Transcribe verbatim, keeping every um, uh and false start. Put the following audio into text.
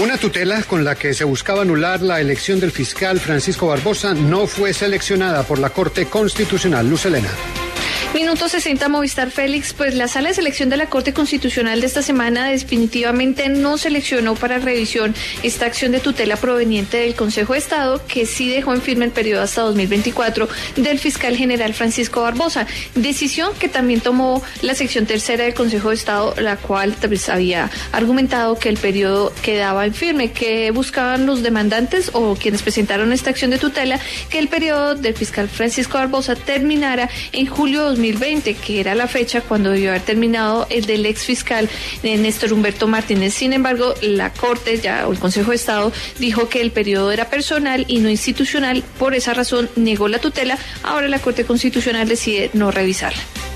Una tutela con la que se buscaba anular la elección del fiscal Francisco Barbosa no fue seleccionada por la Corte Constitucional. Luz Helena. Minuto sesenta, Movistar Félix, pues la sala de selección de la Corte Constitucional de esta semana definitivamente no seleccionó para revisión esta acción de tutela proveniente del Consejo de Estado, que sí dejó en firme el periodo hasta dos mil veinticuatro del fiscal general Francisco Barbosa, decisión que también tomó la sección tercera del Consejo de Estado, la cual pues, había argumentado que el periodo quedaba en firme, que buscaban los demandantes o quienes presentaron esta acción de tutela, que el periodo del fiscal Francisco Barbosa terminara en julio de dos mil veinte, que era la fecha cuando debió haber terminado el del ex fiscal Néstor Humberto Martínez. Sin embargo, la Corte, ya o el Consejo de Estado, dijo que el periodo era personal y no institucional. Por esa razón negó la tutela. Ahora la Corte Constitucional decide no revisarla.